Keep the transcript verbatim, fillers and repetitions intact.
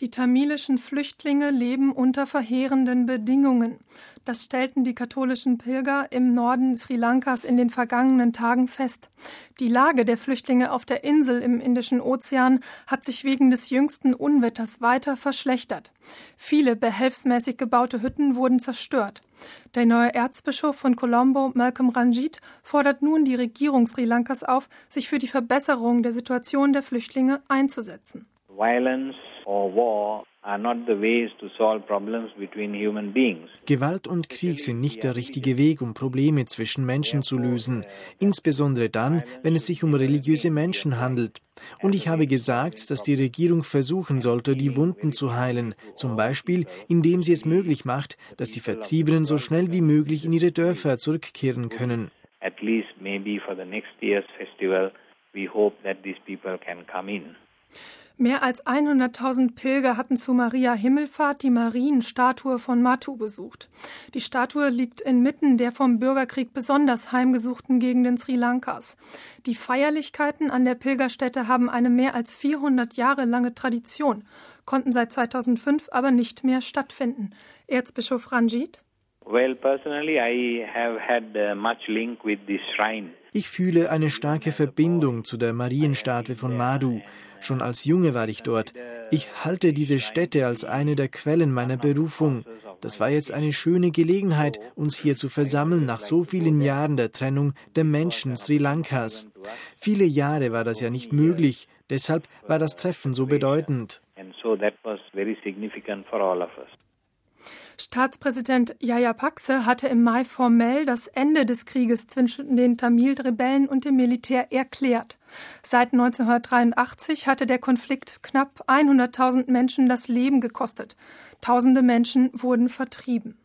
Die tamilischen Flüchtlinge leben unter verheerenden Bedingungen. Das stellten die katholischen Pilger im Norden Sri Lankas in den vergangenen Tagen fest. Die Lage der Flüchtlinge auf der Insel im Indischen Ozean hat sich wegen des jüngsten Unwetters weiter verschlechtert. Viele behelfsmäßig gebaute Hütten wurden zerstört. Der neue Erzbischof von Colombo, Malcolm Ranjit, fordert nun die Regierung Sri Lankas auf, sich für die Verbesserung der Situation der Flüchtlinge einzusetzen. Violence or war are not the ways to solve problems between human beings. Gewalt und Krieg sind nicht der richtige Weg, um Probleme zwischen Menschen zu lösen, insbesondere dann, wenn es sich um religiöse Menschen handelt. Und ich habe gesagt, dass die Regierung versuchen sollte, die Wunden zu heilen, zum Beispiel, indem sie es möglich macht, dass die Vertriebenen so schnell wie möglich in ihre Dörfer zurückkehren können. At least maybe for the next year's festival, we hope that these people can come in. Mehr als hunderttausend Pilger hatten zu Maria Himmelfahrt die Marienstatue von Mathu besucht. Die Statue liegt inmitten der vom Bürgerkrieg besonders heimgesuchten Gegenden Sri Lankas. Die Feierlichkeiten an der Pilgerstätte haben eine mehr als vierhundert Jahre lange Tradition, konnten seit zweitausendfünf aber nicht mehr stattfinden. Erzbischof Ranjit? Well, personally, I have had uh, much link with this shrine. Ich fühle eine starke Verbindung zu der Marienstatue von Madhu. Schon als Junge war ich dort. Ich halte diese Stätte als eine der Quellen meiner Berufung. Das war jetzt eine schöne Gelegenheit, uns hier zu versammeln nach so vielen Jahren der Trennung der Menschen Sri Lankas. Viele Jahre war das ja nicht möglich, deshalb war das Treffen so bedeutend. And so that was very significant for all of us. Staatspräsident Jayapaksa hatte im Mai formell das Ende des Krieges zwischen den Tamil-Rebellen und dem Militär erklärt. Seit neunzehnhundertdreiundachtzig hatte der Konflikt knapp hunderttausend Menschen das Leben gekostet. Tausende Menschen wurden vertrieben.